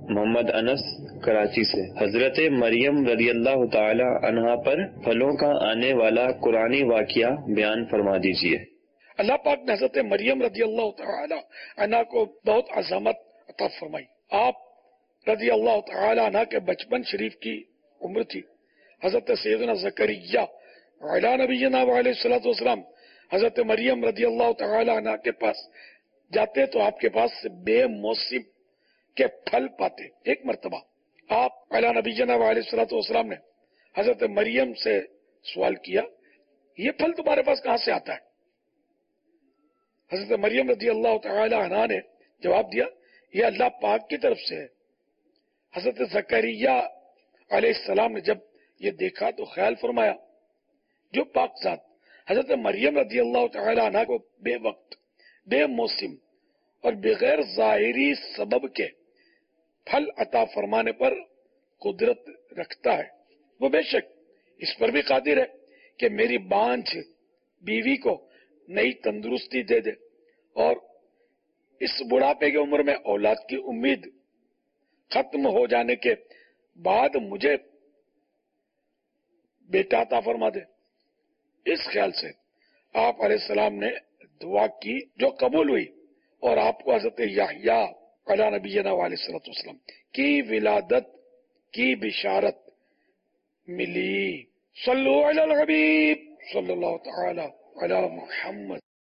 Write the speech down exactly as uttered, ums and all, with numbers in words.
محمد انس کراچی سے، حضرت مریم رضی اللہ تعالی عنہا پر پھلوں کا آنے والا قرآنی واقعہ بیان فرما دیجیے۔ اللہ پاک نے حضرت مریم رضی اللہ تعالی عنہا کو بہت عظمت عطا فرمائی۔ آپ رضی اللہ تعالی عنہ کے بچپن شریف کی عمر تھی۔ حضرت سیدنا زکریا علی نبینا وعلیہ الصلوۃ والسلام حضرت مریم رضی اللہ تعالی عنہ کے پاس جاتے تو آپ کے پاس سے بے موسم کے پھل پاتے۔ ایک مرتبہ آپ علی نبینا وعلیہ الصلوۃ والسلام نے حضرت مریم سے سوال کیا، یہ پھل تمہارے پاس کہاں سے آتا ہے؟ حضرت مریم رضی اللہ تعالی عنہ نے جواب دیا، یہ اللہ پاک کی طرف سے ہے۔ حضرت زکریا علیہ السلام نے جب یہ دیکھا تو خیال فرمایا، جو پاک ذات حضرت مریم رضی اللہ تعالی عنہ کو بے وقت، بے موسم اور بغیر ظاہری سبب کے پھل عطا فرمانے پر قدرت رکھتا ہے، وہ بے شک اس پر بھی قادر ہے کہ میری بانجھ بیوی کو نئی تندرستی دے دے اور اس بڑھاپے کی عمر میں اولاد کی امید ختم ہو جانے کے بعد مجھے بیٹا عطا فرما دے۔ اس خیال سے آپ علیہ السلام نے دعا کی جو قبول ہوئی اور آپ کو حضرت یحییٰ علی نبینا علیہ الصلوۃ والسلام کی ولادت کی بشارت ملی۔ صلو علی الحبیب صلی اللہ تعالی علی محمد۔